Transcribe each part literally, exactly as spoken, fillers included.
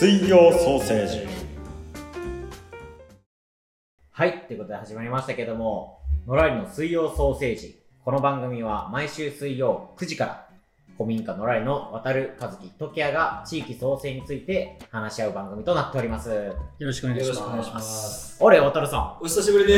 水曜ソーセージ。 はい、ということで始まりましたけども、のらりの水曜ソーセージ。この番組は毎週水曜くじから古民家のらりの渡る、和樹、時矢が地域創生について話し合う番組となっております。よろしくお願いします。 よろしくお願いします。 あれ、渡るさん。 お久しぶりです。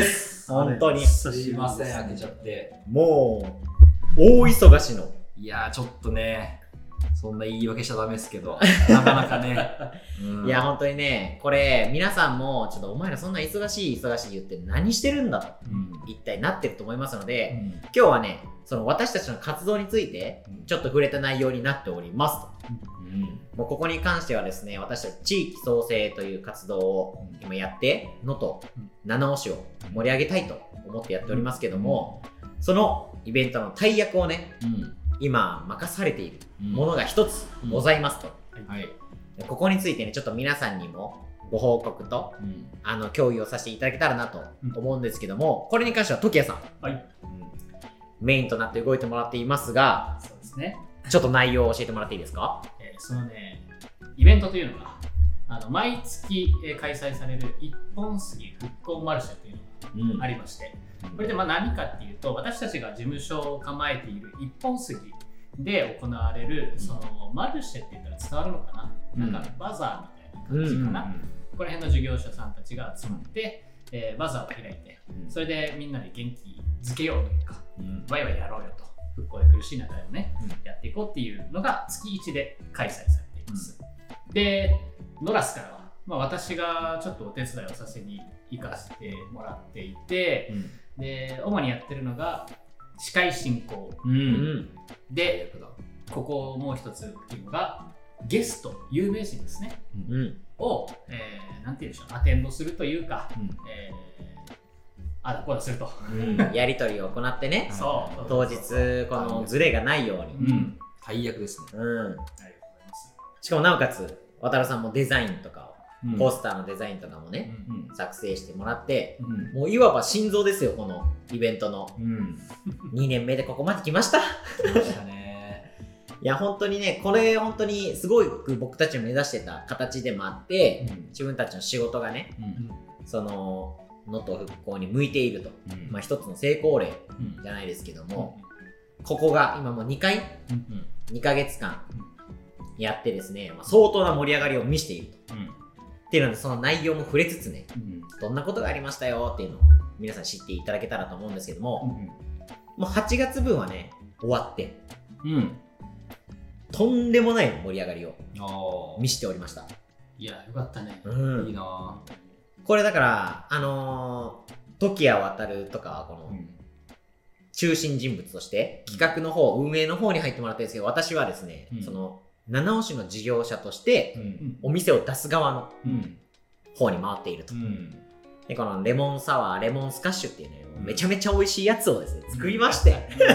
本当に。 すいません、開けちゃって。 もう、大忙しの。 いやー、ちょっとね、そんな言い訳しちゃダメですけど、なかなかね。 うん、いや、本当にね、これ、皆さんも、ちょっとお前らそんな忙しい忙しい言って何してるんだと、うん、一体なってると思いますので、うん、今日はね、その私たちの活動について、ちょっと触れた内容になっておりますと。うん、もうここに関してはですね、私たち地域創生という活動を今やって、能登、七尾市を盛り上げたいと思ってやっておりますけども、そのイベントの大役をね、うん今任されているものが一つございますと、うんはい、ここについてねちょっと皆さんにもご報告と、うん、あの共有をさせていただけたらなと思うんですけども、これに関しては時矢さん、はいうん、メインとなって動いてもらっていますが、 そうですね、 ちょっと内容を教えてもらっていいですか？ えー、そのねイベントというのがあの毎月、えー、開催される一本杉復興マルシェというのがありまして、うん、これでまあ何かっていうと、私たちが事務所を構えている一本杉で行われるそのマルシェって言ったら伝わるのかな、うん、なんかバザーみたいな感じかな、うんうんうん、ここら辺の事業者さんたちが集まって、うんえー、バザーを開いて、うん、それでみんなで元気づけようというか、うん、ワイワイやろうよと、復興で苦しい中でもね、うん、やっていこうっていうのが月いちで開催されています、うん、でノラスからは、まあ、私がちょっとお手伝いをさせに行かせてもらっていて、うんで主にやってるのが司会進行、うん、でここもう一つっていうのがゲスト有名人ですね、うん、を、えー、なんていうんでしょうアテンドするというか、うんえー、あだこうだすると、 うん、やり取りを行ってねそう当日このズレがないように、うん、 大役ですね、うん、ありがとうございます。しかもなおかつ渡るさんもデザインとかをポスターのデザインとかもね、うん、作成してもらって、うん、もういわば心臓ですよこのイベントの、うん、にねんめでここまで来ました来ましたねいや本当にねこれ本当にすごく僕たちの目指してた形でもあって、うん、自分たちの仕事がね、うん、その能登復興に向いていると、うんまあ、一つの成功例じゃないですけども、うん、ここが今もうにかい、うん、にかげつかんやってですね、まあ、相当な盛り上がりを見せていると、うんっていうのでその内容も触れつつね、うん、どんなことがありましたよっていうのを皆さん知っていただけたらと思うんですけども、うん、もうはちがつぶんはね終わって、うん、とんでもない盛り上がりを見せておりました。 いやよかったね、 うん、いいなこれだからあのー、時矢渡るとかはこの、うん、中心人物として企画の方、うん、運営の方に入ってもらってるんですけど、私はですね、うん、その七尾市の事業者として、うん、お店を出す側の方に回っていると、うん、でこのレモンサワーレモンスカッシュっていうね、うん、めちゃめちゃ美味しいやつをですね作りまして、うん、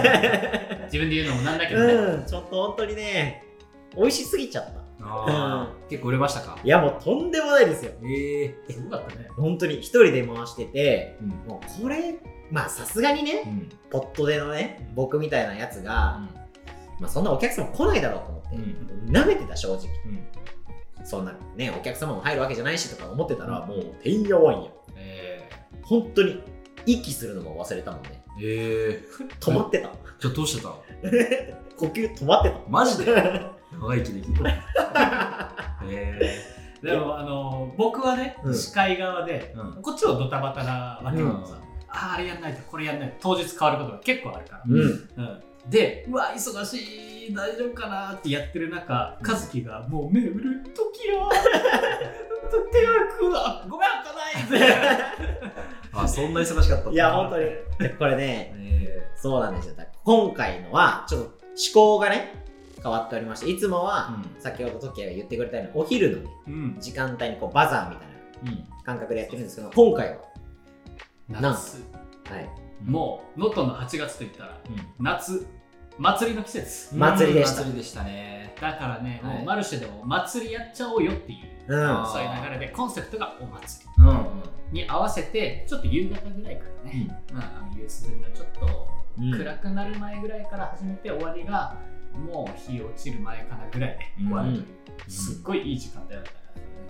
自分で言うのもなんだけどね、 うん、ちょっと本当にね美味しすぎちゃった。 あ、うん、結構売れましたか？ いやもうとんでもないですよ。 えー、すごかったね。 本当に一人で回してて、うん、もうこれまあさすがにね、うん、ポットでのね僕みたいなやつが、うんまあ、そんなお客様来ないだろうと思って、うん、舐めてた正直、うん、そんなねお客様も入るわけじゃないしとか思ってたら、うん、もうてんやわんや、えー、本当に息するのも忘れたもんね。えー、止まってた。 じゃあどうしてた？ 呼吸止まってた。 マジで？長生きできる。 えー、でもあの僕はね、うん、司会側で、うん、こっちはドタバタなわけなんさ、うん、あああれやんないとこれやんないと当日変わることが結構あるから、うんうんで、うわ忙しい大丈夫かなってやってる中、和樹がもう目売る時よ手が食うわごめん開かないってあそんな忙しかった。 いや本当にこれね、えー、そうなんですよ。今回のはちょっと思考がね変わっておりまして、いつもは、うん、先ほど時矢が言ってくれたようにお昼の、ねうん、時間帯にこうバザーみたいな感覚でやってるんですけど、今回は夏、はいもう能登のはちがつといったら、うん、夏祭りの季節、 祭りでした。 祭りでしたね。 だからね、はい、もうマルシェでも祭りやっちゃおうよっていう、うん、そういう流れでコンセプトがお祭り、うん、に合わせてちょっと夕方ぐらいからね、うんまあ、あの夕涼みのちょっと暗くなる前ぐらいから始めて終わりがもう日落ちる前かなぐらいで終わるという、うん、すっごいいい時間帯だったね。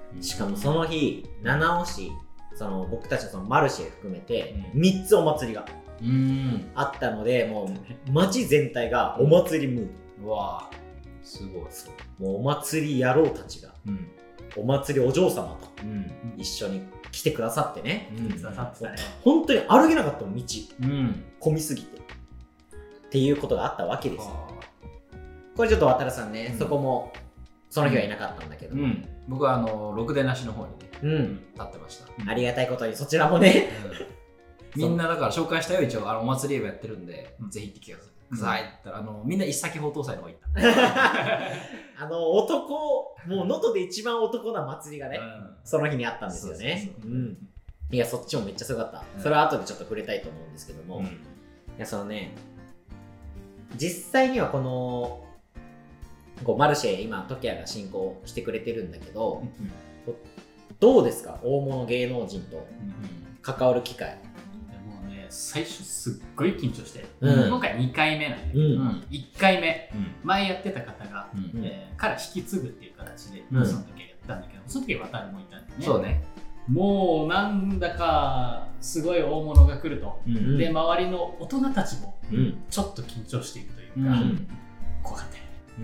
しかもその日七尾市、その僕たちのそのマルシェ含めてみっつお祭りがあったので、もう街全体がお祭りムード。 うわすごい。 もうお祭り野郎たちが、うん、お祭りお嬢様と一緒に来てくださってね、 うん、くださってたね。 本当に歩けなかったの道、 うん、 混みすぎてっていうことがあったわけですよ。これちょっと渡るさんね、うん、そこもその日はいなかったんだけど、うん、 僕はあのろくでなしの方にね、うん、立ってました。 ありがたいことにそちらもね、 うん、みんなだから紹介したよ、一応あのお祭りイベントやってるんで、うん、ぜひ行ってきてくださいって言ったら、あのみんな一先宝刀祭の方行ったあの男、もう能登で一番男な祭りがね、うん、その日にあったんですよね。いや、そっちもめっちゃすごかった、うん、それは後でちょっと触れたいと思うんですけども、うん、いや、そのね、実際にはこのこうマルシェ、今トキヤが進行してくれてるんだけど、うん、どうですか、大物芸能人と関わる機会。 もうね、最初すっごい緊張して、うん、今回にかいめなんだけど、うん、いっかいめ、うん、前やってた方が、うんえー、から引き継ぐっていう形で、うん、その時はやったんだけど、その時は渡るもいたんだよね。 そうね。 もうなんだかすごい大物が来ると、うん、で周りの大人たちもちょっと緊張しているというか、うん、怖かったよね。 うん、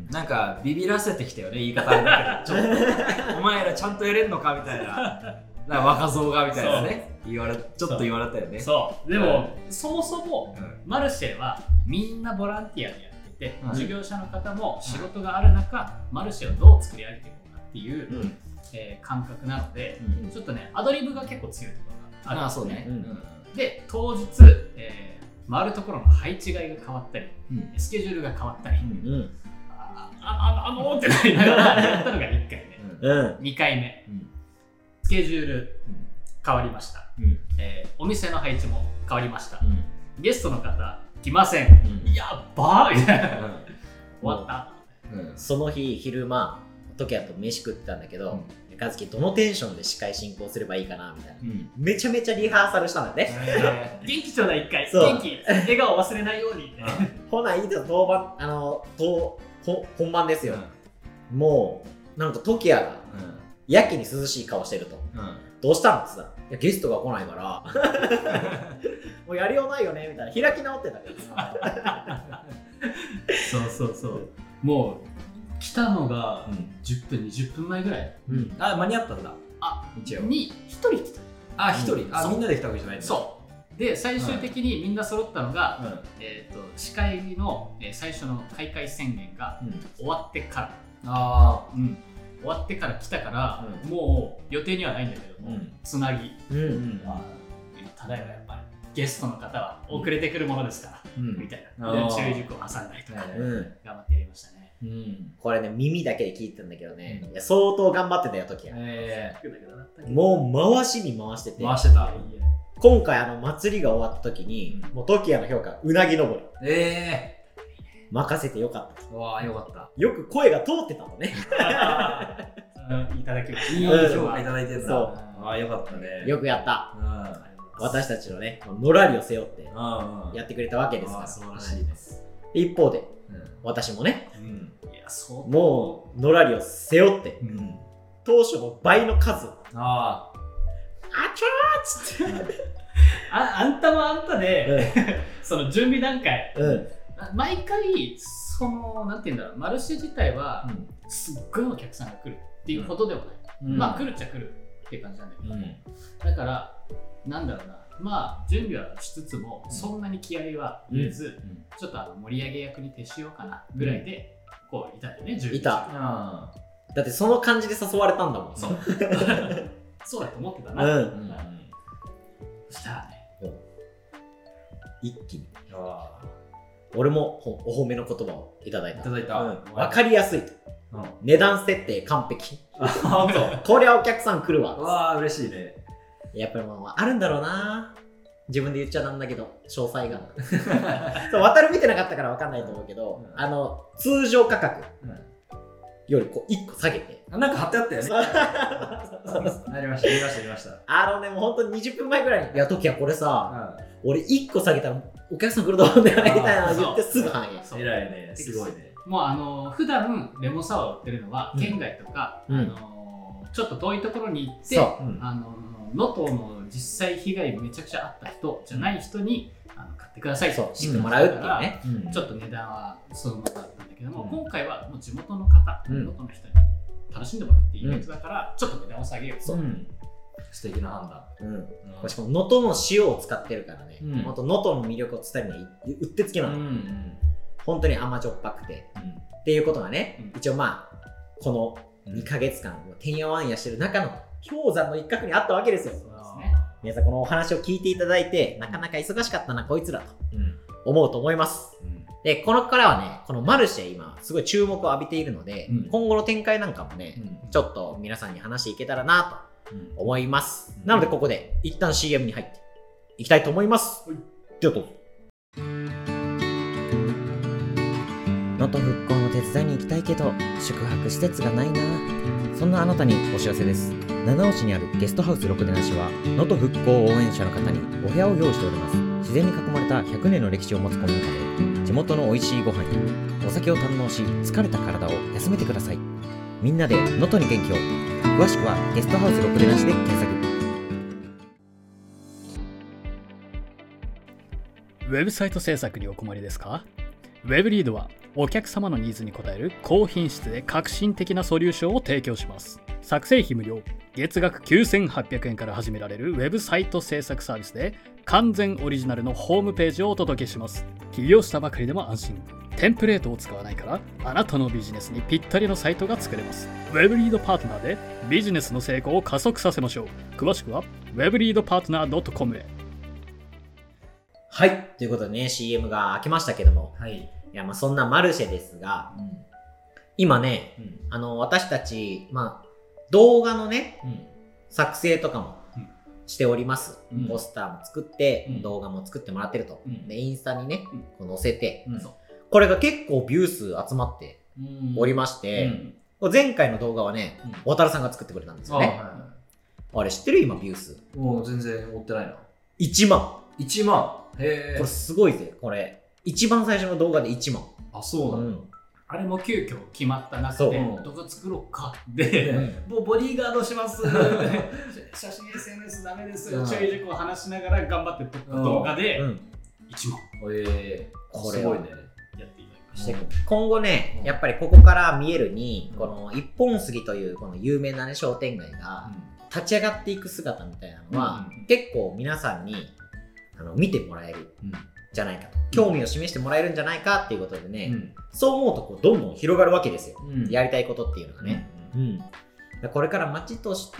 なんかビビらせてきたよね、言い方だけど、ちょっとお前らちゃんとやれんのかみたいな、なんか若造がみたいなね、言われちょっと言われたよね。 そうでも、うん、そもそも、うん、マルシェはみんなボランティアでやってて、うん、事業者の方も仕事がある中、うん、マルシェをどう作り上げていこうかっていう、うんえー、感覚なので、うん、ちょっとねアドリブが結構強いところがあるんですね。ああ、そうね、うん、で当日、えー、回るところの配置替えが変わったり、うん、スケジュールが変わったり、うん、あああのーってなりながらやったのがいっかいめ、うん、にかいめ、うん、スケジュール変わりました、うんえー、お店の配置も変わりました、うん、ゲストの方来ません、うん、やっばーみたいな、うん、終わった、 うん、その日昼間トキヤと飯食ってたんだけど、うん、和樹どのテンションで司会進行すればいいかなみたいな、うん、めちゃめちゃリハーサルしたんだよね。 元気ちょうだい一回、元気、笑顔忘れないように、ね、 ほないいです、当番、あの当本番ですよ、うん、もうなんかトキヤが、うん、やけに涼しい顔してると、うん、どうしたのってさ、いやゲストが来ないからもうやりようないよねみたいな、開き直ってたけどさそうそうそう、もう来たのがじゅっぷん、にじゅっぷんまえぐらい、 うん、あ、間に合ったんだ。 あ、一応にひとり来た。 あ、ひとり、あ、みんなで来たわけじゃないんだ。 そうで、最終的にみんな揃ったのが、うん、えーと司会の、えー、最初の開会宣言が終わってから、うん、あうん、終わってから来たから、うん、もう予定にはないんだけども、うん、つなぎ、うんうん、ただいまやっぱりゲストの方は遅れてくるものですから、うん、みたいな注意事項を挟んだりとか、うん、頑張ってやりましたね。 うん、これね、耳だけで聞いてたんだけどね、うん、いや相当頑張ってたよ、時は、えー、もう回しに回してて回してた今回あの祭りが終わった時に、うん、もうトキヤの評価うなぎ登り、えー、任せてよかった。 わー、よかった。 よく声が通ってたのねいただきました。 いい評価いただいてるんだ。そう、あー、よかったね。 よくやった、うん、私たちのねのらりを背負ってやってくれたわけですから。 素晴らしいです。 一方で、うん、私もね、うん、いやそうもうのらりを背負って、うん、当初の倍の数、ああちょーっつってあ, あんたもあんたで、うん、その準備段階、うん、毎回そのなんていうんだろう、マルシェ自体は、うん、すっごいお客さんが来るっていうほどでもない、うん、まあ来るっちゃ来るっていう感じなんだけど、うん、だからなんだろうな、まあ準備はしつつも、うん、そんなに気合いは入れず、うん、ちょっとあの盛り上げ役に徹しようかなぐらいで、うん、こういたんだよね、準備。 いた、うん、だってその感じで誘われたんだもん。 そうそうだと思ってたな、うんうん、そしたらね、 一気に俺もお褒めの言葉をいただいた。いただいた、うん、 分かりやすいと、うん、値段設定完璧こりゃお客さん来るわ。 わあ、嬉しいね。 やっぱりもうあるんだろうな、自分で言っちゃなんだけど詳細がそう、渡る見てなかったから分かんないと思うけど、うん、あの通常価格よりこういっこ下げて、 うん、なんか貼ってあったよねありました、見ました、見ました。 あのね、もうほんとにじゅっぷんまえぐらいに、いや時はこれさ、うん、俺いっこ下げたらお客さん来ると思うんだよねみたいなの言ってすぐ反映。 偉いね、すごいね。 もうあの普段レモンサワーを売ってるのは、うん、県外とか、うん、あのちょっと遠いところに行ってあの能登の実際被害めちゃくちゃあった人じゃない人にあの買ってくださいと知ってもらうっていうね、 うん、ちょっと値段はそのままだったんだけども、うん、今回はもう地元の方能登、うん、の人に楽しんでもらっていいイベントだから、うん、ちょっと値段を下げようと、うん、 素敵な判断、 うんうん、しかも能登の塩を使ってるからね、能登、うん、の魅力を伝えるのはうってつけなの、うんうん、本当に甘じょっぱくて、うん、っていうことがね、うん、一応まあこのにかげつかんてんやわんやしてる中の氷山の一角にあったわけですよ。そうですね。皆さんこのお話を聞いていただいて、なかなか忙しかったなこいつらと思うと思います、うん、でこのからはねこのマルシェ今すごい注目を浴びているので、うん、今後の展開なんかもね、うん、ちょっと皆さんに話していけたらなと思います、うん、なのでここで一旦 シーエム に入っていきたいと思います。ちょっと能登復興の手伝いに行きたいけど宿泊施設がないな。そんなあなたにお知らせです。七尾市にあるゲストハウスろくでなしは能登復興応援者の方にお部屋を用意しております。自然に囲まれたひゃくねんの歴史を持つ古民家で地元の美味しいご飯やお酒を堪能し疲れた体を休めてください。みんなで能登に元気を。詳しくはゲストハウスろくでなしで検索。 ウェブサイト制作にお困りですか？ウェブリードはお客様のニーズに応える高品質で革新的なソリューションを提供します。作成費無料、月額きゅうせんはっぴゃくえんから始められるウェブサイト制作サービスで完全オリジナルのホームページをお届けします。起業したばかりでも安心。テンプレートを使わないからあなたのビジネスにぴったりのサイトが作れます。ウェブリードパートナーでビジネスの成功を加速させましょう。詳しくは ウェブリードパートナードットコム へ。 はい、ということでね シーエム が開けましたけども、 はい、 いやまあそんなマルシェですが、うん、今ね、うん、あの私たち、まあ、動画のね、うん、作成とかもしております、うん、ポスターも作って、うん、動画も作ってもらってると、うん、でインスタにね、うん、こう載せて、うん、これが結構ビュー数集まっておりまして、うん、前回の動画はね、うん、渡さんが作ってくれたんですよね。 あ,、はいはい、あれ知ってる？今ビュー数もう全然追ってないな。 いちまん。 いちまん。へえ。 これすごいぜ。これ一番最初の動画でいちまん。 あ、そうなの、うん、 あれも急遽決まった中で動画作ろうかで、うん、もうボディーガードします写真 エスエヌエス ダメですよ、うん、注意事項を話しながら頑張って撮った動画でいちまん、 うん、えー、これすごいね。 やっていただきました。 今後ね、やっぱりここから見えるに、うん、この一本杉というこの有名な、ね、商店街が立ち上がっていく姿みたいなのは、うん、結構皆さんにあの見てもらえる、うんじゃないかと、興味を示してもらえるんじゃないかっていうことでね、うん、そう思うとこうどんどん広がるわけですよ、うん、やりたいことっていうのがね、うんうん、これから町として、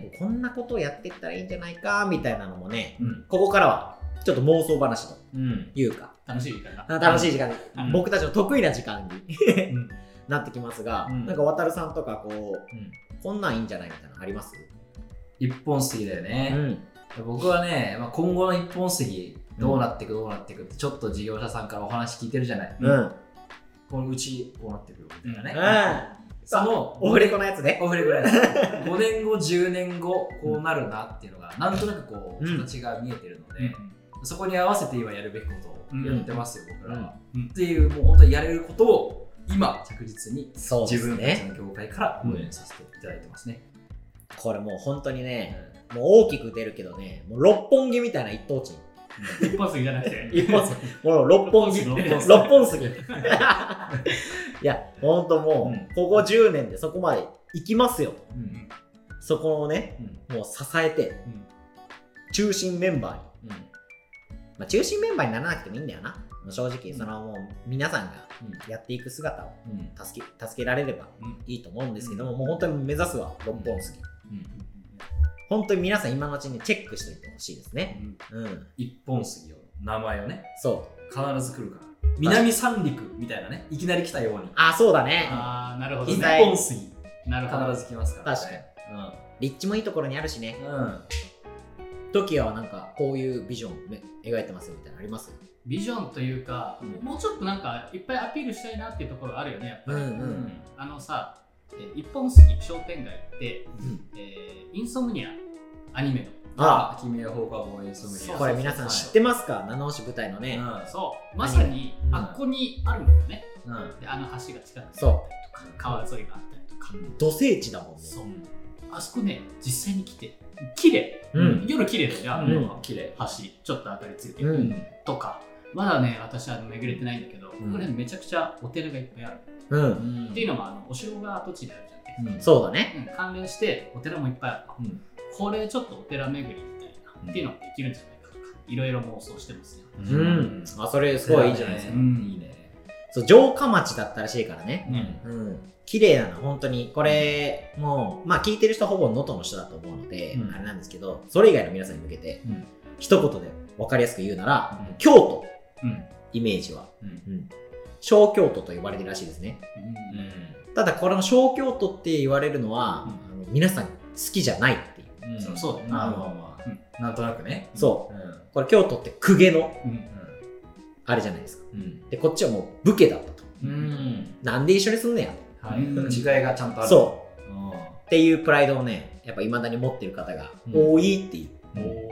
うん、こんなことをやっていったらいいんじゃないかみたいなのもね、うん、ここからはちょっと妄想話というか、 うん、楽しい時間が楽しい時間に、うん、僕たちの得意な時間になってきますが、うん、なんか渡るさんとかこう、うん、こんなんいいんじゃないみたいなのあります？ 一本杉だよね、うん、僕はね、まあ、今後の一本杉どうなっていくどうなっていくってちょっと事業者さんからお話聞いてるじゃない、うん、このうちこうなっていくみたいなね、うん、そのオフレコのやつね。 オフレコのやつごねんごじゅうねんごこうなるなっていうのがなんとなくこう形が見えてるので、うん、そこに合わせて今やるべきことをやってますよ、うん、僕らは、うん、っていうもう本当にやれることを今着実に自分たちの業界から応援させていただいてますね、 うん、これもう本当にね、うん、もう大きく出るけどね、もう六本木みたいな一等地一本杉じゃなくて一本杉もう六本木六本杉いやほんともう、うん、ここじゅうねんでそこまで行きますよと、うん、そこをね、うん、もう支えて、うん、中心メンバーに、うんまあ、中心メンバーにならなくてもいいんだよな正直、そのもう皆さんがやっていく姿を助け、助けられればいいと思うんですけども、もう本当に目指すは六本杉、うんうん本当に皆さん今のうちにチェックしておいてほしいですね、 うんうん、一本杉を名前をねそう必ず来るから南三陸みたいなねいきなり来たようにあそうだねあなるほどね一本杉なるほど必ず来ますから、ね、 確かに、うん、立地もいいところにあるしね、うん、トキヤはなんかこういうビジョン描いてますよみたいなのあります？ ビジョンというか、うん、もうちょっとなんかいっぱいアピールしたいなっていうところあるよねやっぱり、うんうんうん、あのさ一本杉商店街って、うんえー、インソムニアアニメのああ君は放課後インソムニアこれ皆さん知ってますか？七尾市舞台のね、 うん、そうまさにあっこにあるんだよね、うん、であの橋が近くにあったりとか川沿いがあったりとか土聖地だもんね。 そうあそこね実際に来て綺麗、 うん、 夜綺麗だよね、あの、 うん、綺麗橋ちょっと明かりついてる、うん、とかまだね私は巡れてないんだけど、うん、これめちゃくちゃお寺がいっぱいある、うん、っていうのもあのお城が跡地であるじゃん、うん、 そうだね、 うん、関連してお寺もいっぱいあると、うん、これちょっとお寺巡りみたいな、うん、っていうのができるんじゃないかとかいろいろ妄想してますね、 うんうん、あそれすごいいいじゃないですか、 うん、いいね。 そう城下町だったらしいからね、うんうん、綺麗なの本当にこれもうまあ聞いてる人ほぼ能登の人だと思うので、うん、あれなんですけどそれ以外の皆さんに向けて、うん、一言で分かりやすく言うなら、うん、京都、うん、イメージは、うんうん、小京都と呼ばれてるらしいですね、うん、ただこれの小京都って言われるのは、うん、あの皆さん好きじゃないっていう、 うん、そうそうだね、 まあまあまあ、うん、なんとなくねそう、うん、これ京都って公家の、うん、あれじゃないですか、うん、でこっちはもう武家だったと、うん、なんで一緒にすんねやと、 はい、違いがちゃんとあるそう、うん、っていうプライドをねやっぱ未だに持ってる方が多いっていう、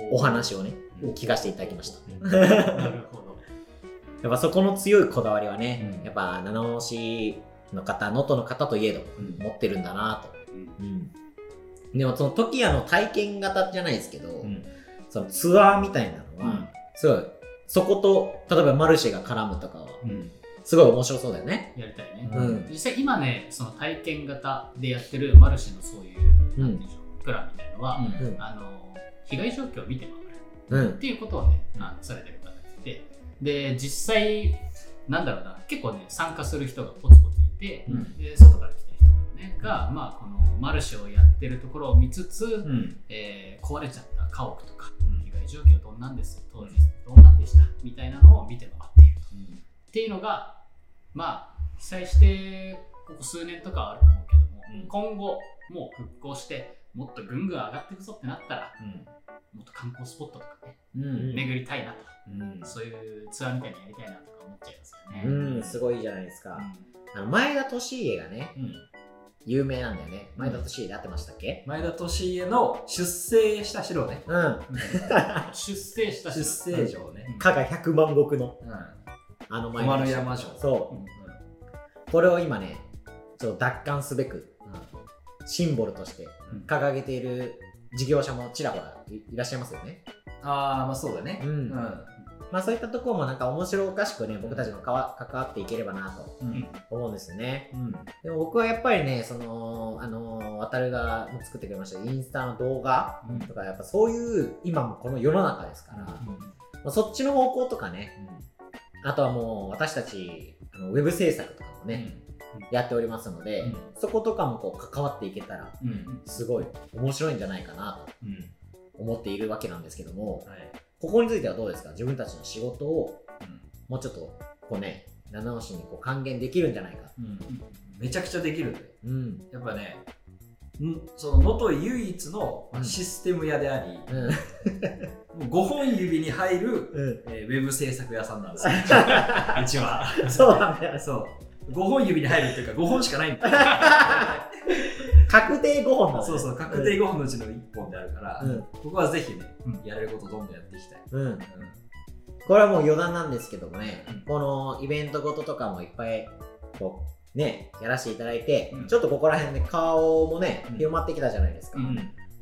うん、お話をね、うん、聞かせていただきました、うん、なるほどやっぱそこの強いこだわりはね、うん、やっぱ七尾市の方能登の方といえど、うん、持ってるんだなと、うんうん、でもその時矢の体験型じゃないですけど、うん、そのツアーみたいなのは、うん、すごいそこと例えばマルシェが絡むとかは、うんすごい面白そうだよね。 やりたいね。うん、実際今ね、その体験型でやってるマルシェのそういう、うん、なんていうんでしょう、プランみたいなのは、うん、あの被害状況を見て回る、うん、っていうことをね、あのされてる方がいて、で実際なんだろうな、結構ね参加する人がポツポツいて、うん、で外から来てる人だよねが、まあこのマルシェをやってるところを見つつ、うんえー、壊れちゃった家屋とか、うん、被害状況どんなんです、当時どんなんでしたみたいなのを見て回っていると。うんっていうのがまあ被災してここ数年とかはあると思うけども、うん、今後もう復興してもっとぐんぐん上がっていくぞってなったら、うん、もっと観光スポットとかね、うん、巡りたいなと、うん、そういうツアーみたいにやりたいなとか思っちゃいますよね。 うんすごいじゃないですか、うん、あの前田利家がね、うん、有名なんだよね。前田利家で合ってましたっけ？ 前田利家の出征した城ね。 うん。 出征した城。出征城ね。 加賀百万石の。うん。あの前田。丸山城。 そう。うん、これを今ね、ちょっと奪還すべく、うん、シンボルとして掲げている事業者もちらほら い, いらっしゃいますよね。 ああ、まあそうだね。うん。うん、 まあそういったところもなんか面白おかしくね、僕たちも関わっていければなと思うんですよね。うん、でも僕はやっぱりね、その、あの、渡るが作ってくれましたインスタの動画とか、やっぱそういう今もこの世の中ですから、うんまあ、そっちの方向とかね、うん、あとはもう私たちあのウェブ制作とかもね、うん、やっておりますので、うん、そことかもこう関わっていけたら、うん、すごい面白いんじゃないかなと思っているわけなんですけども、はい、ここについてはどうですか？自分たちの仕事をもうちょっとこうね、七尾市にこう還元できるんじゃないか、うん、 めちゃくちゃできるんで、うん、やっぱね、その能登唯一のシステム屋であり、うん、もうごほん指に入る、うんえー、ウェブ制作屋さんなんですようちは。 そうなんだよ。 そうごほん指に入るっていうかごほんしかないんだよ確定ごほんなんだよ。 そうそう、確定ごほんのうちのいっぽんであるから、うん、ここはぜひね、うん、やれることどんどんやっていきたい、うんうん、 これはもう余談なんですけどもね、うん、このイベントごととかもいっぱいこうねやらせていただいて、うん、ちょっとここら辺で顔もね、うん、広まってきたじゃないですか、うん、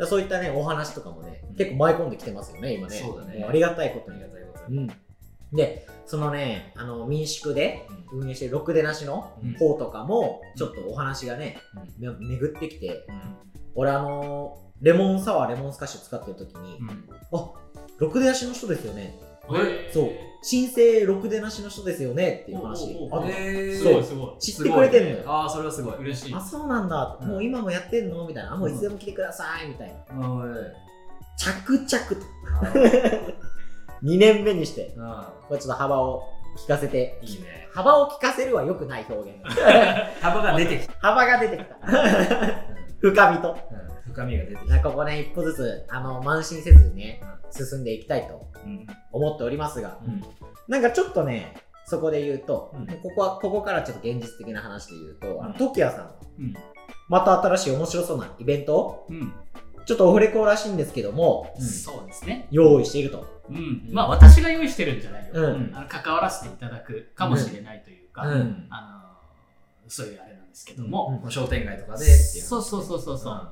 そういったねお話とかもね、うん、結構舞い込んできてますよね今ね。 そうだね、 ありがたいことにありがたいことに、うんで、そのね、あの民宿で運営してるろくでなしの方とかもちょっとお話がね、うん、巡ってきて、うん、俺あのレモンサワーレモンスカッシュ使ってる時に、うん、あ、ろくでなしの人ですよね、そう新生ろくでなしの人ですよねっていう話あって、 すごいすごい知ってくれてんのよ、ね、 ああそれはすごい嬉しい。 あ、そうなんだ、うん、もう今もやってんのみたいな、あ、もういつでも来てくださいみたいな、うん、着々とにねんめにして、うん、これちょっと幅を利かせて、いいね。幅を利かせるは良くない表現。 幅が出てきた。 幅が出てきた。深みと、 うん。深みが出てきた。 ここね、一歩ずつ、あの、慢心せずにね、うん、進んでいきたいと思っておりますが、うん、なんかちょっとね、そこで言うと、うん、ここは、ここからちょっと現実的な話で言うと、あの、時矢さんは、うん、また新しい面白そうなイベントを、うんちょっとオフレコらしいんですけども、 うん、そうですね。 用意していると。 うん。まあ私が用意してるんじゃないよ。うん、あの関わらせていただくかもしれないというか、うん、あのそういうあれなんですけども、 うん、商店街とかでっていう、ね。 そうそうそうそうそう。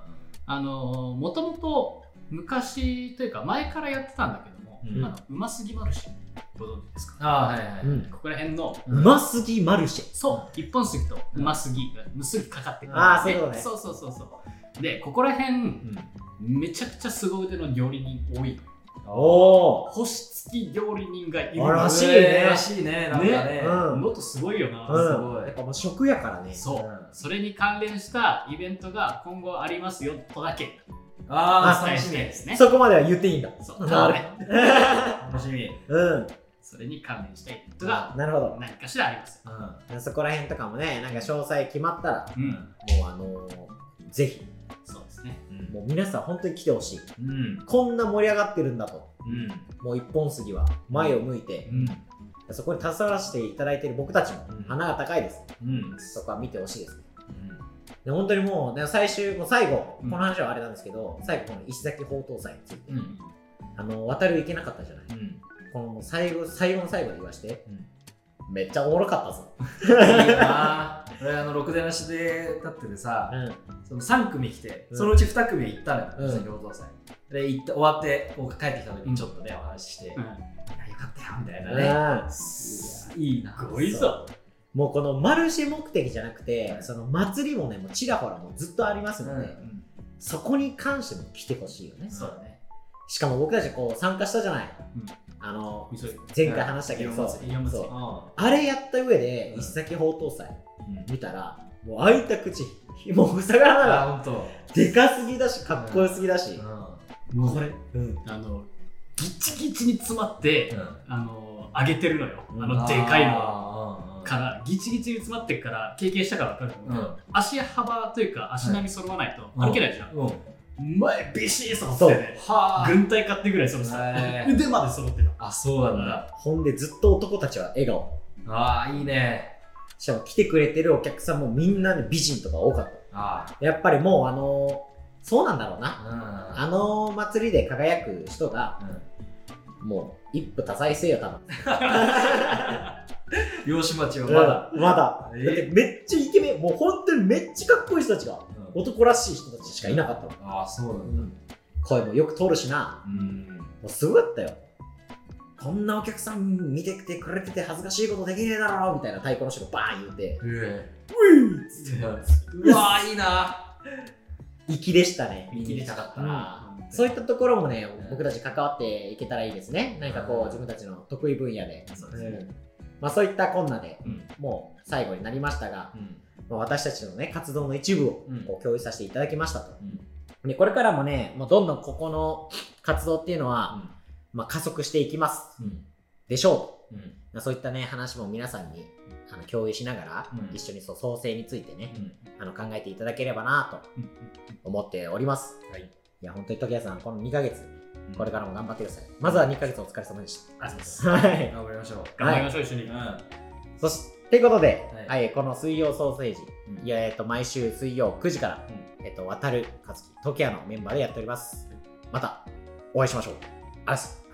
あのもともと昔というか前からやってたんだけども、うん、あのうますぎマルシェご存知ですか？ あ、はいはい、うん、 ここら辺のうますぎマルシェ、 そう一本杉とうますぎがむすぎかかってくる、 ああそういうことね。 そうそうそうそうでここら辺、うん、めちゃくちゃ凄腕の料理人多い。 おお、 星付き料理人がいるらしいね。 らしいね。なんかね、 もっとすごいよな。 うん、 すごい。 やっぱもう食やからね。 そう。うん、それに関連したイベントが今後ありますよとだけ。 ああ、 伝えしてですね。 そこまでは言っていいんだ。 そう。楽しみ。 うん。 それに関連したイベントがなるほど何かしらあります。 うん。そこら辺とかもね、なんか詳細決まったら、うん、もうあのー、ぜひ。 そうですね。 もう皆さん本当に来てほしい、 うん、 こんな盛り上がってるんだと、 うん、 もう一本杉は前を向いて、うんうん、そこに携わらせていただいている僕たちも鼻が高いです、うん、そこは見てほしいですね、うん、で本当にもう、ね、最終もう最後、うん、この話はあれなんですけど、最後この石崎宝刀祭について、うん、あの渡る行けなかったじゃない、うん、この最後最後の最後で言わして、うん、めっちゃおもろかったぞいいなぁ。俺あのろくでなしで立っててさ、うん、そのさん組来て、うん、そのうちに組行ったのよ、うん、先ほどさで行って終わってこう帰ってきた時にちょっとね、うん、お話しして、うん、いやよかったよみたいなね、 うん、いいな、すごいぞ。 もうこのマルシェ目的じゃなくて、うん、その祭りもねもうちらほらもうずっとありますので、うん、そこに関しても来てほしいよね。 そうだね。 しかも僕たちこう参加したじゃない、うん、あの前回話したけど、そうそうあれやった上で一崎宝刀祭見たら、もう開いた口もう塞がらない。でかすぎだしかっこよすぎだし、 うん、もうこれ、うん、あのギチギチに詰まって、うん、あの上げてるのよ、あのでかいのからギチギチに詰まってるから経験したから分かると思うけど、うん、足幅というか足並み揃わないと歩けないじゃん、うんうん、前ビシー揃ってね、軍隊買ってぐらい揃ってた、腕まで揃ってた。 あ、そうなんだ。 ほんでずっと男たちは笑顔。 ああ、いいね。 しかも来てくれてるお客さんもみんなね美人とか多かった。あやっぱりもうあのー、そうなんだろうな、うん、あの祭りで輝く人が、うん、もう一夫多妻制よ多分漁師町はまだ、 うん、まだ、えー、だってめっちゃイケメン、もう本当にめっちゃかっこいい人たちが、うん、男らしい人たちしかいなかったの。 ああ、そうなんだ、うん、 声もよく通るしな、うん、もうすごかったよ。こんなお客さん見てきてくれてて恥ずかしいことできねえだろみたいな太鼓の人がバーン言うて、ううわーいいな、 粋でしたね。 見に行きたかったな、 うん、そういったところもね、僕たち関わっていけたらいいですね。何かこう自分たちの得意分野で、そうですね、うん、まあ、そういったこんなで、うん、もう最後になりましたが、うん、まあ、私たちのね活動の一部をこう共有させていただきましたと、うん、でこれからもねもうどんどんここの活動っていうのは、うん、まあ、加速していきます、うん、でしょうと、うん、そういったね話も皆さんにあの共有しながら、うん、一緒にそう創生についてね、うん、あの考えていただければなと思っております、はい、いや本当に時矢さんこのにかげつ、うん、これからも頑張ってください。まずはにかげつお疲れ様でした。 ありがとうございます。 はい、頑張りましょう。 頑張りましょう、一緒に、うん、 そしてということで、はいはい、この水曜ソーセージ、うん、いやえっと毎週水曜くじから、うん、えっと渡る和樹時矢のメンバーでやっております。またお会いしましょう。ありがとうございます。